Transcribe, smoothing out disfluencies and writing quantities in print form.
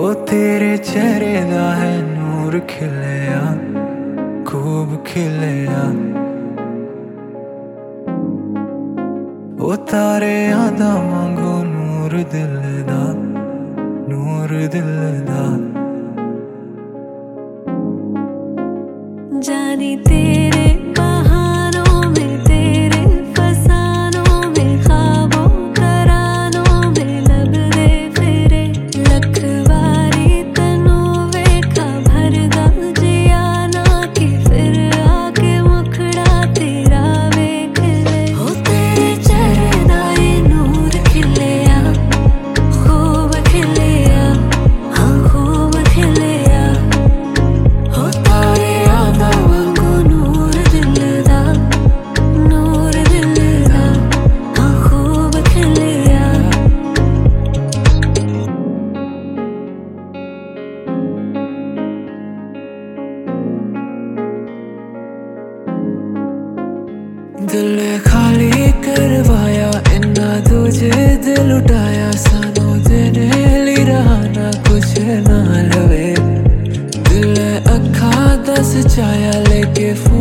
ओ तेरे चेहरे दा है नूर खिलिया, खूब खिलिया। ओ तारे आदा वांगू नूर दिल दा, नूर दिल दा। जानी तेरे बहानों में, तेरे फसानों में, ख्वाबों तरानों में लब दे फिरे। लखवारी तनु वेखा भरदा जिया ना कि फिर आके मुखड़ा तेरा वेख ले। हो तेरे चेहरे दा ये नूर खिलिया, खूब खिलिया, हाँ खूब खिलिया। हो तारे दिल खाली करवाया इन्ना तुझे दिल उठाया, सानू देने ली रहा ना कुछ ना लवे। दिल अखा दस चाया लेके